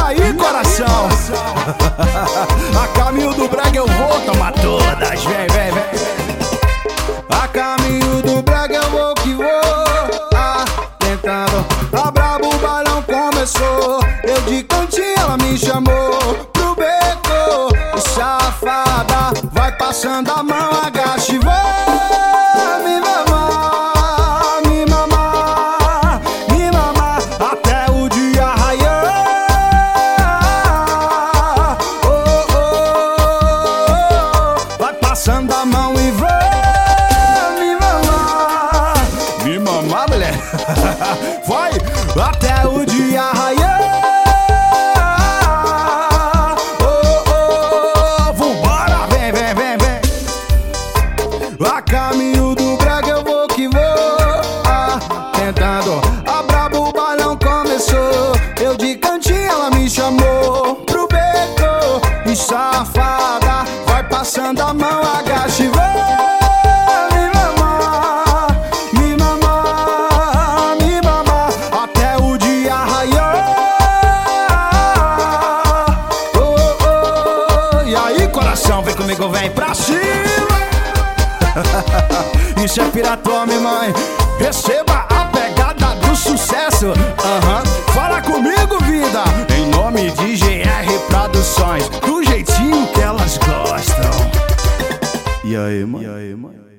aí, coração? A caminho do brega eu vou tomar todas. Vem, vem, vem. A caminho do brega eu vou que vou. Tentando, a brabo, o bailão começou. Eu de cantinho, ela me chamou pro beco. E safada, vai passando a mão, agacha e vai me mamar, me mamar, me mamar até o dia raiar. Oh, oh, oh, vai passando a mão e vai me mamar, mulher. Vai até o dia raiar. A caminho do brega eu vou que vou. Tentando, a brabo, o bailão começou. Eu de cantinho, ela me chamou pro beco. E safada, vai passando a mão, agacha e vai me mamar, me mamar, me mamar até o dia raiar. Oh, oh, e aí, coração, vem comigo, vem pra cima. Isso é piratome, mãe. Receba a pegada do sucesso. Fala comigo, vida. Em nome de GR Produções, do jeitinho que elas gostam. E aí, mãe?